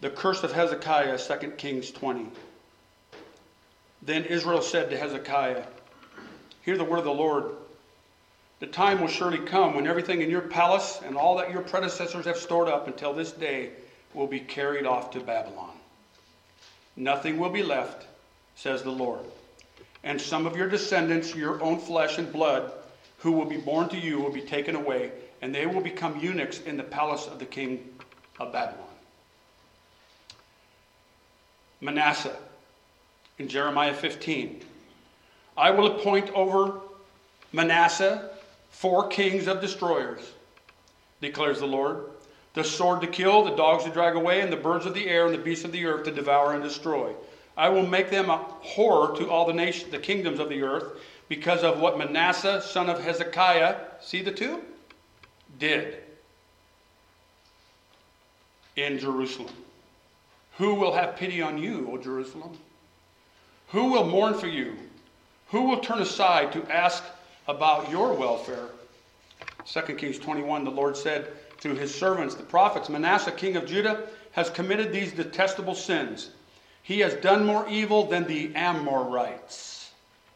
The curse of Hezekiah, 2 Kings 20. Then Israel said to Hezekiah, hear the word of the Lord. The time will surely come when everything in your palace and all that your predecessors have stored up until this day will be carried off to Babylon. Nothing will be left, says the Lord. And some of your descendants, your own flesh and blood, who will be born to you, will be taken away, and they will become eunuchs in the palace of the king of Babylon. Manasseh, in Jeremiah 15. I will appoint over Manasseh 4 kings of destroyers, declares the Lord. The sword to kill, the dogs to drag away, and the birds of the air and the beasts of the earth to devour and destroy. I will make them a horror to all the nations, the kingdoms of the earth, because of what Manasseh, son of Hezekiah, see the two, did in Jerusalem. Who will have pity on you, O Jerusalem? Who will mourn for you? Who will turn aside to ask about your welfare? 2 Kings 21, the Lord said through his servants, the prophets, Manasseh, king of Judah, has committed these detestable sins. He has done more evil than the Amorites.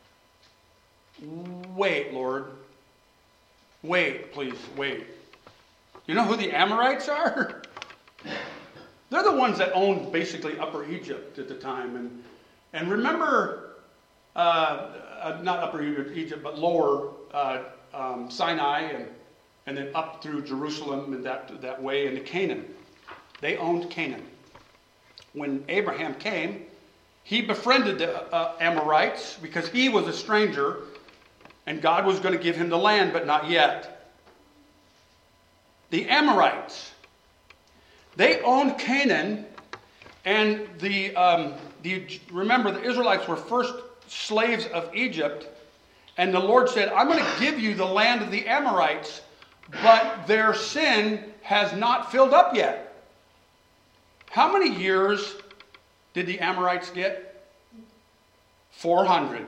Wait, Lord. Wait, please, wait. You know who the Amorites are? They're the ones that owned basically Upper Egypt at the time. And remember, not Upper Egypt, but Lower Sinai and then up through Jerusalem and that way into Canaan. They owned Canaan. When Abraham came, he befriended the Amorites because he was a stranger and God was going to give him the land, but not yet. The Amorites, they owned Canaan, and remember the Israelites were first slaves of Egypt, and the Lord said, I'm going to give you the land of the Amorites, but their sin has not filled up yet. How many years did the Amorites get? 400.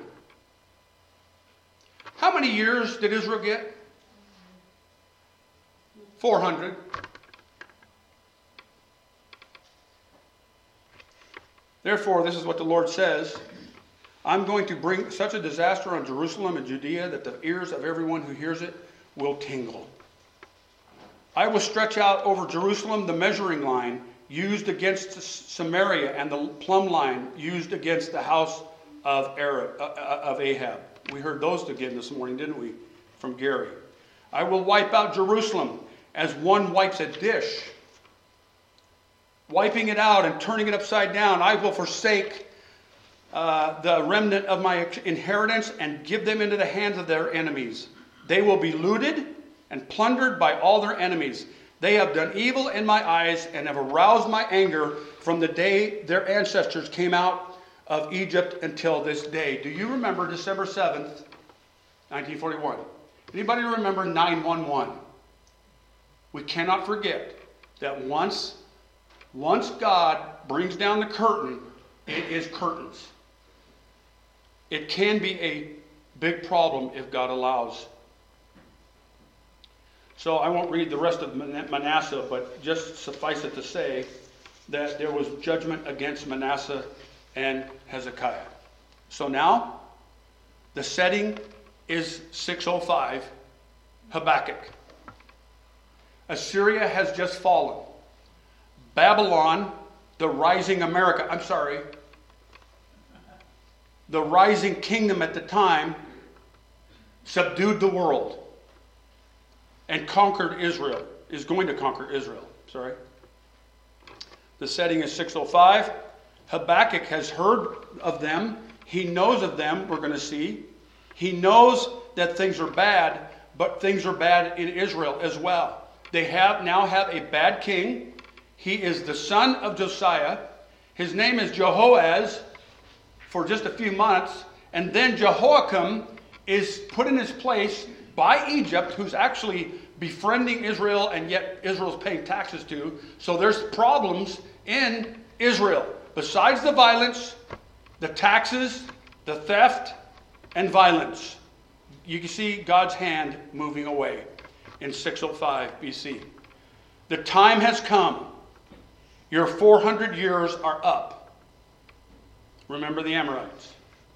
How many years did Israel get? 400. Therefore, this is what the Lord says. I'm going to bring such a disaster on Jerusalem and Judea that the ears of everyone who hears it will tingle. I will stretch out over Jerusalem the measuring line used against Samaria and the plumb line used against the house of Ahab. We heard those again this morning, didn't we? From Gary. I will wipe out Jerusalem as one wipes a dish, wiping it out and turning it upside down. I will forsake the remnant of my inheritance and give them into the hands of their enemies. They will be looted and plundered by all their enemies. They have done evil in my eyes and have aroused my anger from the day their ancestors came out of Egypt until this day. Do you remember December 7th, 1941? Anybody remember 9/11? We cannot forget that once God brings down the curtain, it is curtains. It can be a big problem if God allows. So I won't read the rest of Manasseh, but just suffice it to say that there was judgment against Manasseh and Hezekiah. So now, the setting is 605, Habakkuk. Assyria has just fallen. Babylon, the rising kingdom at the time, subdued the world and conquered Israel, is going to conquer Israel. The setting is 605. Habakkuk has heard of them. He knows of them, we're going to see. He knows that things are bad, but things are bad in Israel as well. They now have a bad king. He is the son of Josiah. His name is Jehoaz for just a few months. And then Jehoiakim is put in his place by Egypt, who's actually befriending Israel, and yet Israel's paying taxes to. So there's problems in Israel. Besides the violence, the taxes, the theft, and violence, you can see God's hand moving away in 605 BC. The time has come. Your 400 years are up. Remember the Amorites.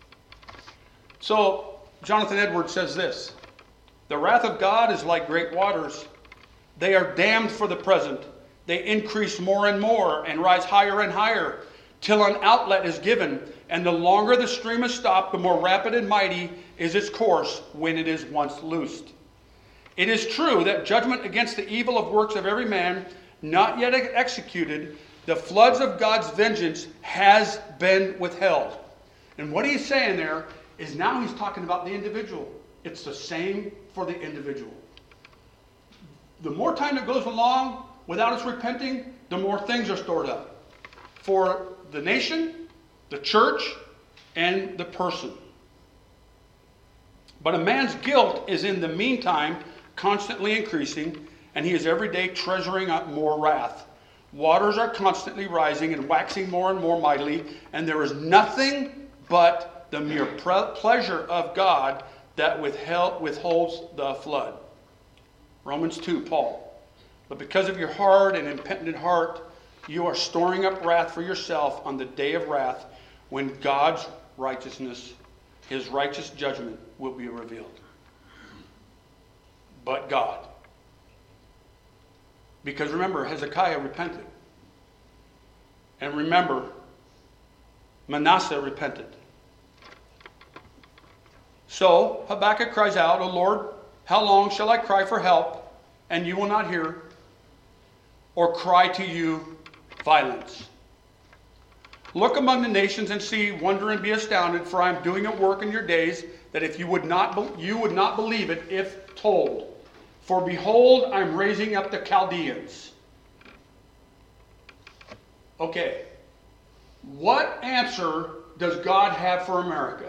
So, Jonathan Edwards says this: the wrath of God is like great waters. They are dammed for the present. They increase more and more and rise higher and higher till an outlet is given. And the longer the stream is stopped, the more rapid and mighty is its course when it is once loosed. It is true that judgment against the evil of works of every man not yet executed, the floods of God's vengeance has been withheld. And what he's saying there is now he's talking about the individual. It's the same for the individual. The more time that goes along without us repenting, the more things are stored up for the nation, the church, and the person. But a man's guilt is in the meantime constantly increasing, and he is every day treasuring up more wrath. Waters are constantly rising and waxing more and more mightily, and there is nothing but the mere pleasure of God that withholds the flood. Romans 2, Paul. But because of your hard and impenitent heart, you are storing up wrath for yourself on the day of wrath, when God's righteousness, his righteous judgment, will be revealed. But God. Because remember, Hezekiah repented. And remember, Manasseh repented. So Habakkuk cries out, O Lord, how long shall I cry for help, and you will not hear? Or cry to you violence? Look among the nations and see, wonder and be astounded, for I am doing a work in your days that if you would not believe it if told. For behold, I'm raising up the Chaldeans. Okay, what answer does God have for America?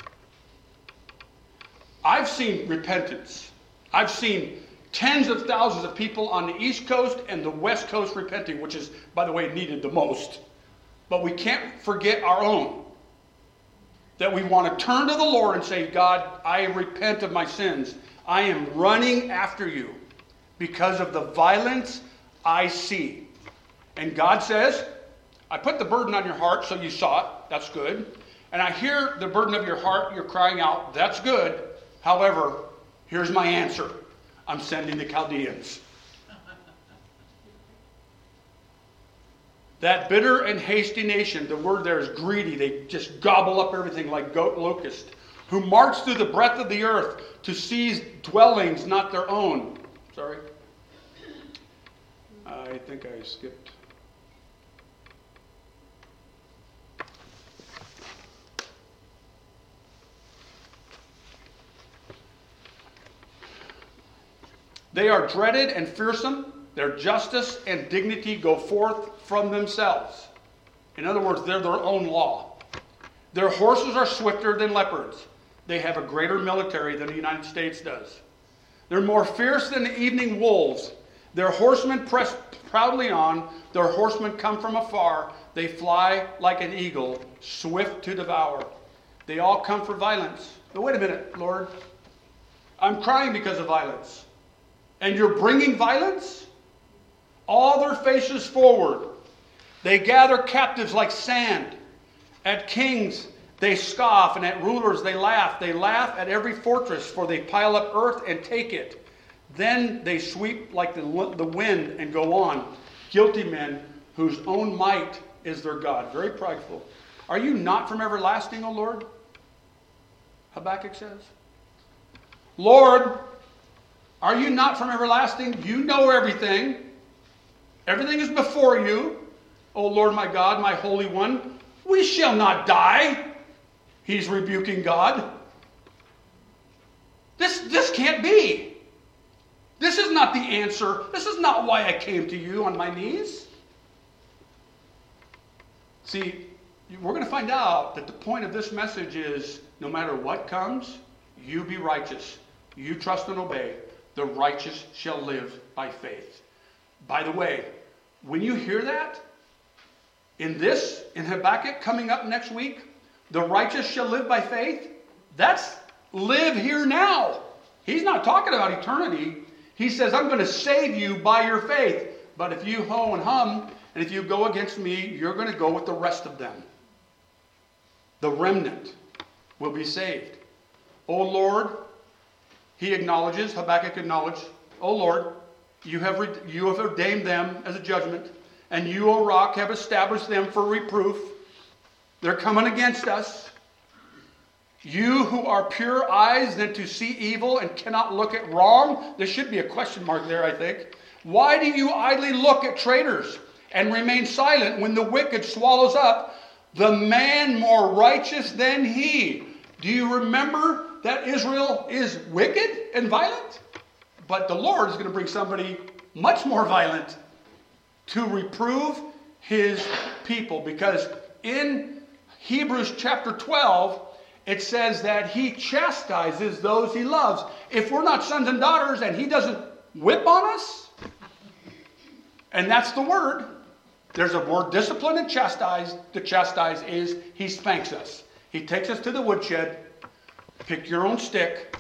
I've seen repentance. I've seen tens of thousands of people on the East Coast and the West Coast repenting, which is, by the way, needed the most. But we can't forget our own. That we want to turn to the Lord and say, God, I repent of my sins. I am running after you because of the violence I see. And God says, I put the burden on your heart, so you saw it. That's good. And I hear the burden of your heart. You're crying out. That's good. However, here's my answer. I'm sending the Chaldeans. That bitter and hasty nation, the word there is greedy. They just gobble up everything like goat locust. Who march through the breadth of the earth to seize dwellings not their own. Sorry. I think I skipped. They are dreaded and fearsome. Their justice and dignity go forth from themselves. In other words, they're their own law. Their horses are swifter than leopards. They have a greater military than the United States does. They're more fierce than the evening wolves. Their horsemen press proudly on. Their horsemen come from afar. They fly like an eagle, swift to devour. They all come for violence. But wait a minute, Lord. I'm crying because of violence. And you're bringing violence? All their faces forward. They gather captives like sand. At kings they scoff, and at rulers they laugh. They laugh at every fortress, for they pile up earth and take it. Then they sweep like the wind and go on. Guilty men whose own might is their God. Very prideful. Are you not from everlasting, O Lord? Habakkuk says. Lord, are you not from everlasting? You know everything. Everything is before you. O Lord my God, my Holy One. We shall not die. He's rebuking God. This can't be. This is not the answer. This is not why I came to you on my knees. See, we're going to find out that the point of this message is no matter what comes, you be righteous. You trust and obey. The righteous shall live by faith. By the way, when you hear that, in Habakkuk coming up next week, the righteous shall live by faith, that's live here now. He's not talking about eternity. He says, I'm going to save you by your faith. But if you ho and hum, and if you go against me, you're going to go with the rest of them. The remnant will be saved. O Lord, he acknowledges, Habakkuk acknowledged, O Lord, you have ordained them as a judgment, and you, O rock, have established them for reproof. They're coming against us. You who are pure eyes than to see evil and cannot look at wrong. There should be a question mark there, I think. Why do you idly look at traitors and remain silent when the wicked swallows up the man more righteous than he? Do you remember that Israel is wicked and violent? But the Lord is going to bring somebody much more violent to reprove his people. Because in Hebrews chapter 12, it says that he chastises those he loves. If we're not sons and daughters and he doesn't whip on us, and that's the word. There's a word, discipline and chastise. The chastise is he spanks us. He takes us to the woodshed, pick your own stick,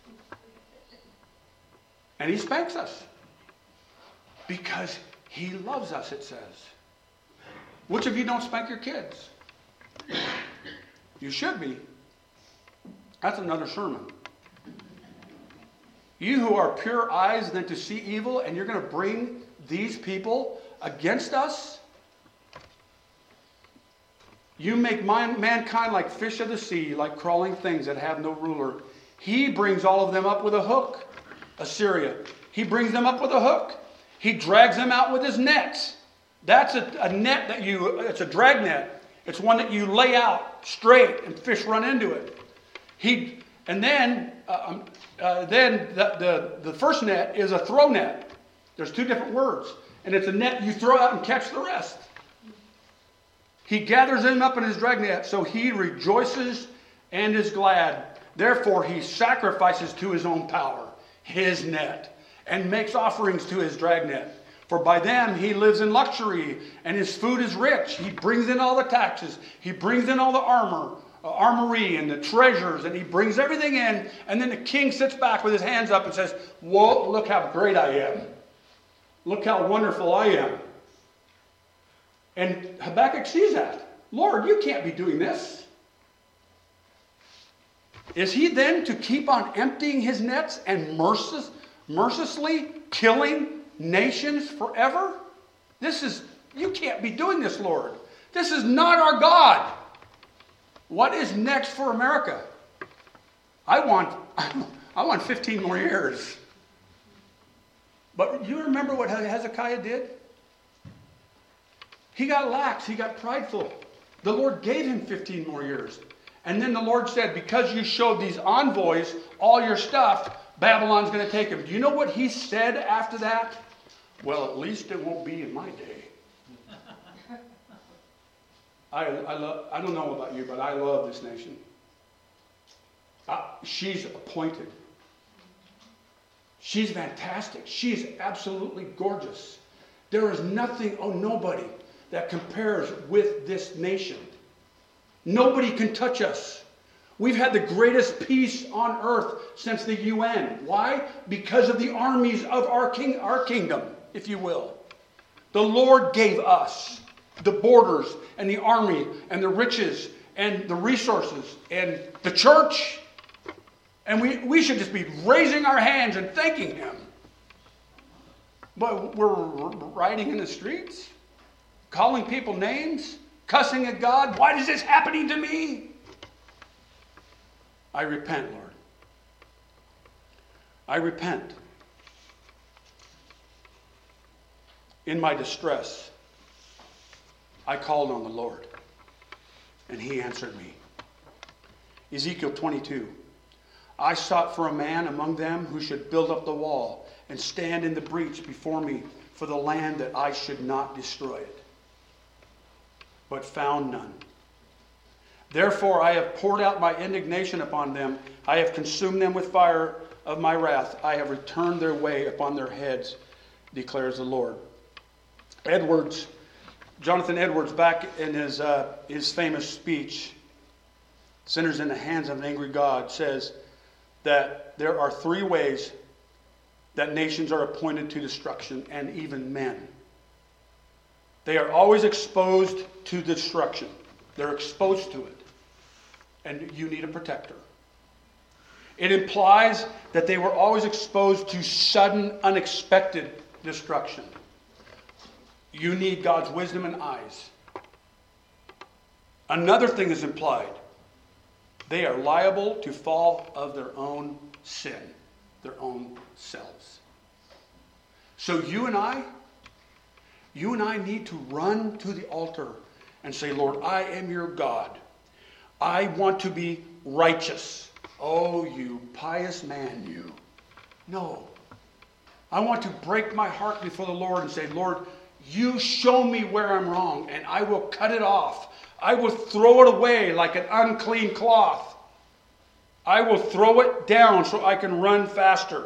and he spanks us. Because he loves us, it says. Which of you don't spank your kids? You should be. That's another sermon. You who are pure eyes than to see evil, and you're going to bring these people against us? You make mankind like fish of the sea, like crawling things that have no ruler. He brings all of them up with a hook. Assyria. He brings them up with a hook. He drags them out with his nets. That's a net that it's a drag net. It's one that you lay out straight and fish run into it. Then the first net is a throw net. There's two different words. And it's a net you throw out and catch the rest. He gathers them up in his dragnet, so he rejoices and is glad. Therefore he sacrifices to his own power, his net, and makes offerings to his dragnet. For by them he lives in luxury, and his food is rich. He brings in all the taxes. He brings in all the armory and the treasures, and he brings everything in. And then the king sits back with his hands up and says, whoa, look how great I am. Look how wonderful I am. And Habakkuk sees that. Lord, you can't be doing this. Is he then to keep on emptying his nets and mercilessly killing nations forever? You can't be doing this, Lord. This is not our God. What is next for America? I want 15 more years. But you remember what Hezekiah did? He got lax. He got prideful. The Lord gave him 15 more years. And then the Lord said, because you showed these envoys all your stuff, Babylon's going to take him. Do you know what he said after that? Well, at least it won't be in my day. I don't know about you, but I love this nation. She's appointed. She's fantastic. She's absolutely gorgeous. There is nothing, nobody that compares with this nation. Nobody can touch us. We've had the greatest peace on earth since the UN. Why? Because of the armies of our kingdom, if you will. The Lord gave us the borders and the army and the riches and the resources and the church. And we should just be raising our hands and thanking him. But we're riding in the streets, calling people names, cussing at God. Why is this happening to me? I repent, Lord. I repent. In my distress, I called on the Lord, and he answered me. Ezekiel 22. I sought for a man among them who should build up the wall and stand in the breach before me for the land, that I should not destroy it, but found none. Therefore I have poured out my indignation upon them. I have consumed them with fire of my wrath. I have returned their way upon their heads, declares the Lord. Jonathan Edwards, back in his famous speech, Sinners in the Hands of an Angry God, says that there are three ways that nations are appointed to destruction, and even men. They are always exposed to destruction. They're exposed to it. And you need a protector. It implies that they were always exposed to sudden, unexpected destruction. You need God's wisdom and eyes. Another thing is implied. They are liable to fall of their own sin, their own selves. So you and I need to run to the altar and say, Lord, I am your God. I want to be righteous. Oh, you pious man, you. No. I want to break my heart before the Lord and say, Lord, you show me where I'm wrong, and I will cut it off. I will throw it away like an unclean cloth. I will throw it down so I can run faster.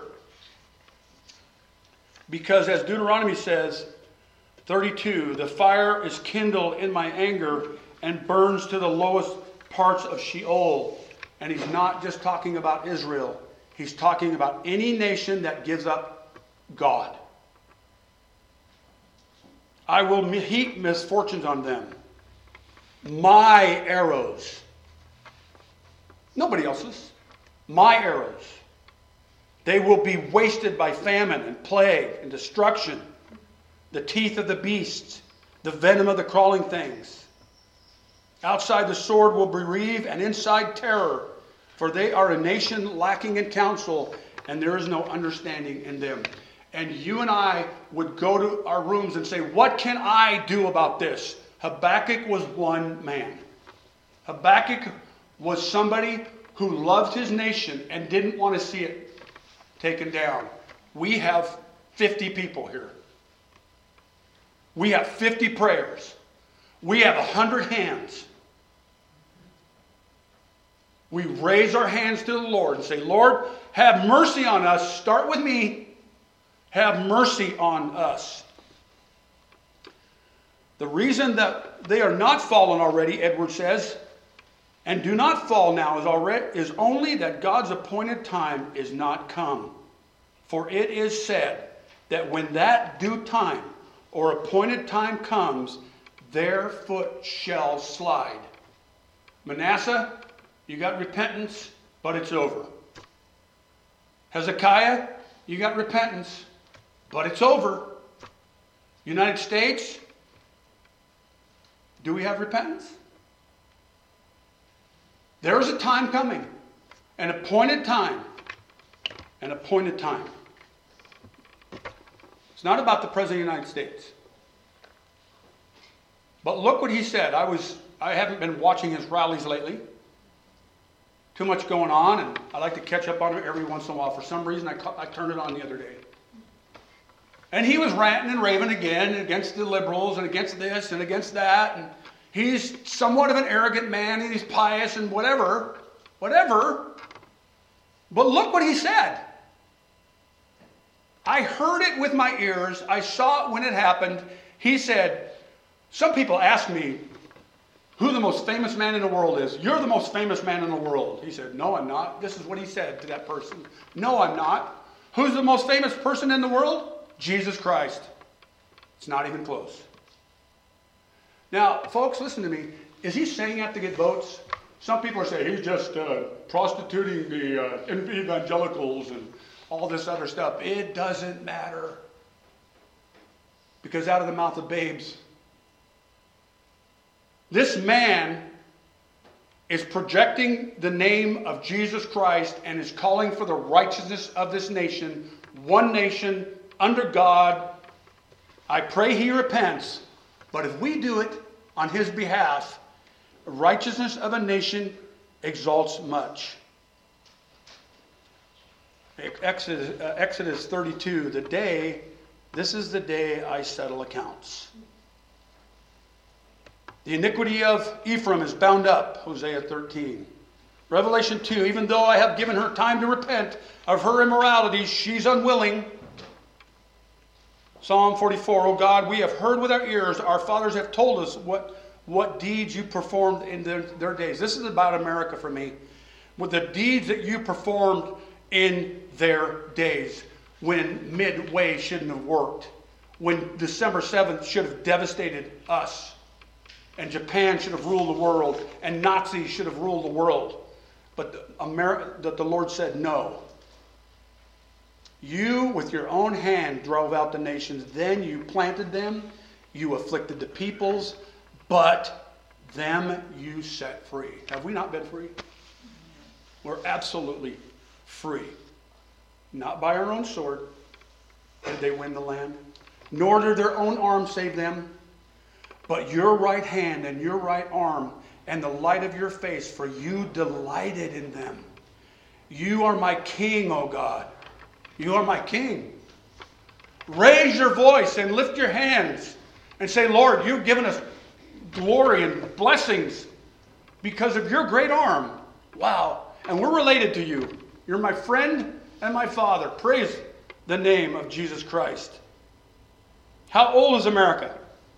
Because as Deuteronomy says, 32, the fire is kindled in my anger and burns to the lowest parts of Sheol. And he's not just talking about Israel. He's talking about any nation that gives up God. I will heap misfortunes on them. My arrows. Nobody else's. My arrows. They will be wasted by famine and plague and destruction. The teeth of the beasts. The venom of the crawling things. Outside the sword will bereave, and inside terror. For they are a nation lacking in counsel, and there is no understanding in them. And you and I would go to our rooms and say, what can I do about this? Habakkuk was one man. Habakkuk was somebody who loved his nation and didn't want to see it taken down. We have 50 people here. We have 50 prayers. We have 100 hands. We raise our hands to the Lord and say, Lord, have mercy on us. Start with me. Have mercy on us. The reason that they are not fallen already, Edward says, and do not fall now is only that God's appointed time is not come. For it is said that when that due time or appointed time comes, their foot shall slide. Manasseh, you got repentance, but it's over. Hezekiah, you got repentance, but it's over. United States, do we have repentance? There is a time coming, an appointed time, an appointed time. It's not about the President of the United States. But look what he said. I haven't been watching his rallies lately. Too much going on, and I like to catch up on it every once in a while. For some reason, I turned it on the other day. And he was ranting and raving again against the liberals and against this and against that. And he's somewhat of an arrogant man, and he's pious and whatever. But look what he said. I heard it with my ears. I saw it when it happened. He said, some people ask me who the most famous man in the world is. You're the most famous man in the world. He said, no, I'm not. This is what he said to that person. No, I'm not. Who's the most famous person in the world? Jesus Christ. It's not even close. Now, folks, listen to me. Is he saying that to get votes? Some people are saying he's just prostituting the evangelicals and all this other stuff. It doesn't matter. Because out of the mouth of babes, this man is projecting the name of Jesus Christ and is calling for the righteousness of this nation, one nation, under God. I pray he repents, but if we do it on his behalf, righteousness of a nation exalts much. Exodus 32, this is the day I settle accounts. The iniquity of Ephraim is bound up, Hosea 13. Revelation 2, even though I have given her time to repent of her immorality, she's unwilling. Psalm 44, O God, we have heard with our ears, our fathers have told us what deeds you performed in their days. This is about America for me. With the deeds that you performed in their days, when Midway shouldn't have worked, when December 7th should have devastated us. And Japan should have ruled the world. And Nazis should have ruled the world. But the Lord said no. You, with your own hand, drove out the nations. Then you planted them. You afflicted the peoples. But them you set free. Have we not been free? We're absolutely free. Not by our own sword did they win the land. Nor did their own arm save them. But your right hand and your right arm and the light of your face, for you delighted in them. You are my king, O God. You are my king. Raise your voice and lift your hands and say, Lord, you've given us glory and blessings because of your great arm. Wow. And we're related to you. You're my friend and my father. Praise the name of Jesus Christ. How old is America?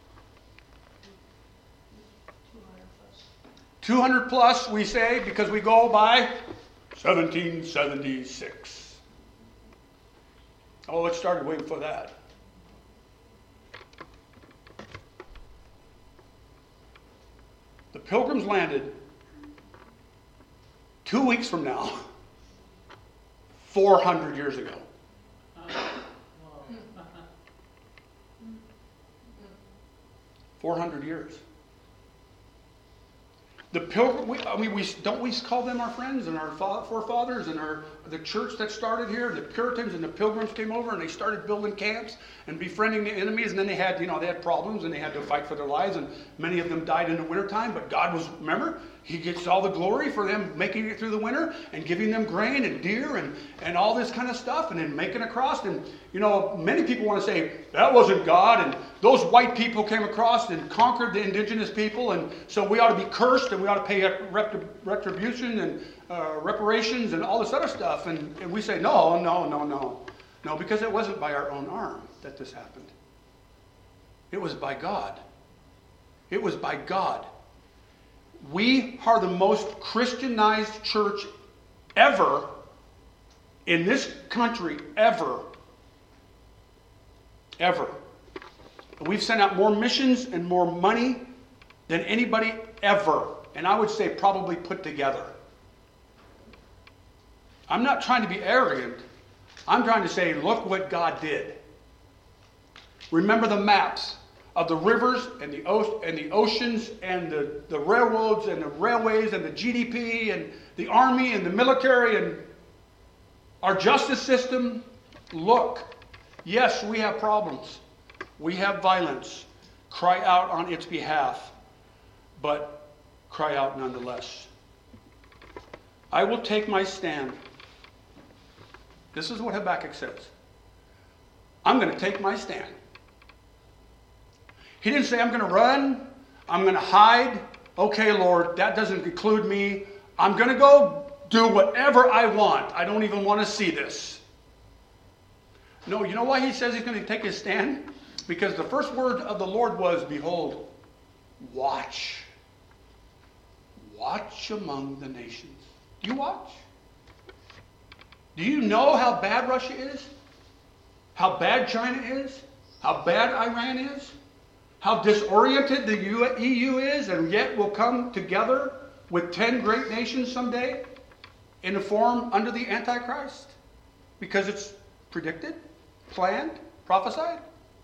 200 plus, we say, because we go by 1776. Oh, it started way before that. The Pilgrims landed 2 weeks from now, 400 years ago. 400 years. The Pilgrim, don't we call them our friends and our forefathers and the church that started here? The Puritans and the Pilgrims came over and they started building camps and befriending the enemies. And then they had problems and they had to fight for their lives. And many of them died in the wintertime. But God was, remember, He gets all the glory for them making it through the winter and giving them grain and deer and all this kind of stuff and then making across. And, many people want to say, that wasn't God. And those white people came across and conquered the indigenous people. And so we ought to be cursed and we ought to pay retribution and reparations and all this other stuff. And we say, no. No, because it wasn't by our own arm that this happened. It was by God. It was by God. We are the most Christianized church ever in this country, ever. Ever. We've sent out more missions and more money than anybody ever. And I would say probably put together. I'm not trying to be arrogant. I'm trying to say, look what God did. Remember the maps of the rivers and the oceans and the railroads and the railways and the GDP and the army and the military and our justice system. Look, yes, we have problems. We have violence. Cry out on its behalf, but cry out nonetheless. I will take my stand. This is what Habakkuk says. I'm going to take my stand. He didn't say, I'm going to run, I'm going to hide. Okay, Lord, that doesn't include me. I'm going to go do whatever I want. I don't even want to see this. No, you know why he says he's going to take his stand? Because the first word of the Lord was, behold, watch. Watch among the nations. Do you watch? Do you know how bad Russia is? How bad China is? How bad Iran is? How disoriented the EU is, and yet will come together with 10 great nations someday in a form under the Antichrist? Because it's predicted, planned, prophesied.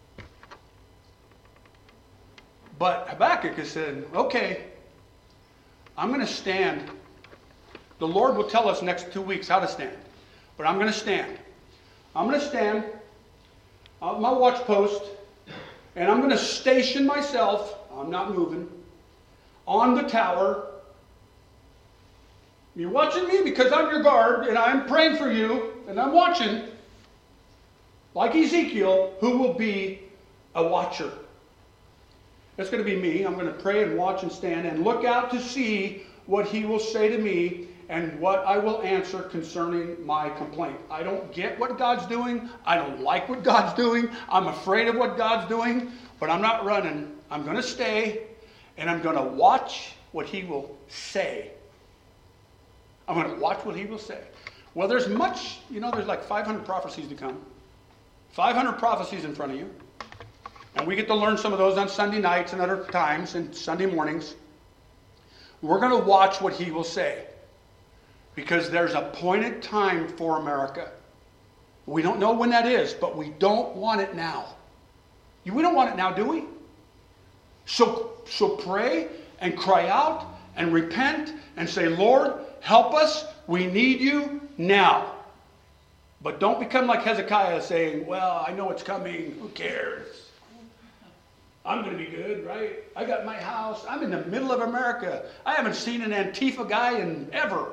But Habakkuk has said, okay, I'm going to stand. The Lord will tell us next 2 weeks how to stand. But I'm going to stand. I'm going to stand on my watch post, and I'm going to station myself, I'm not moving, on the tower. You're watching me because I'm your guard, and I'm praying for you, and I'm watching, like Ezekiel, who will be a watcher. That's going to be me. I'm going to pray and watch and stand and look out to see what he will say to me and what I will answer concerning my complaint. I don't get what God's doing. I don't like what God's doing. I'm afraid of what God's doing, but I'm not running. I'm going to stay, and I'm going to watch what he will say. I'm going to watch what he will say. Well, there's much, there's like 500 prophecies to come. 500 prophecies in front of you. And we get to learn some of those on Sunday nights and other times and Sunday mornings. We're going to watch what he will say. Because there's a appointed time for America. We don't know when that is, but we don't want it now. We don't want it now, do we? So pray and cry out and repent and say, Lord, help us. We need you now. But don't become like Hezekiah saying, well, I know it's coming. Who cares? I'm going to be good, right? I got my house. I'm in the middle of America. I haven't seen an Antifa guy in ever.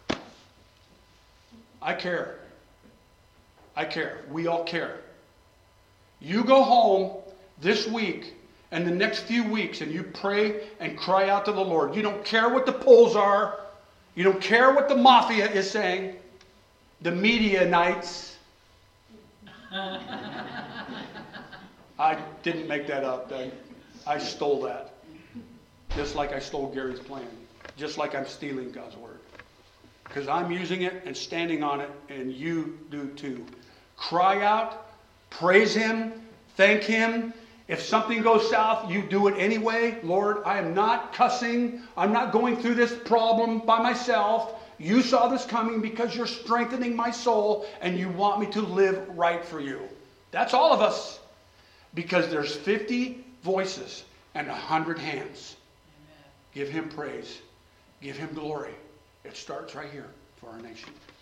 I care. I care. We all care. You go home this week and the next few weeks and you pray and cry out to the Lord. You don't care what the polls are. You don't care what the mafia is saying. The media nights. I didn't make that up. I stole that. Just like I stole Gary's plan. Just like I'm stealing God's word. Because I'm using it and standing on it, and you do too. Cry out, praise him, thank him. If something goes south, you do it anyway. Lord, I am not cussing. I'm not going through this problem by myself. You saw this coming because you're strengthening my soul and you want me to live right for you. That's all of us. Because there's 50 voices and 100 hands. Amen. Give him praise. Give him glory. It starts right here for our nation.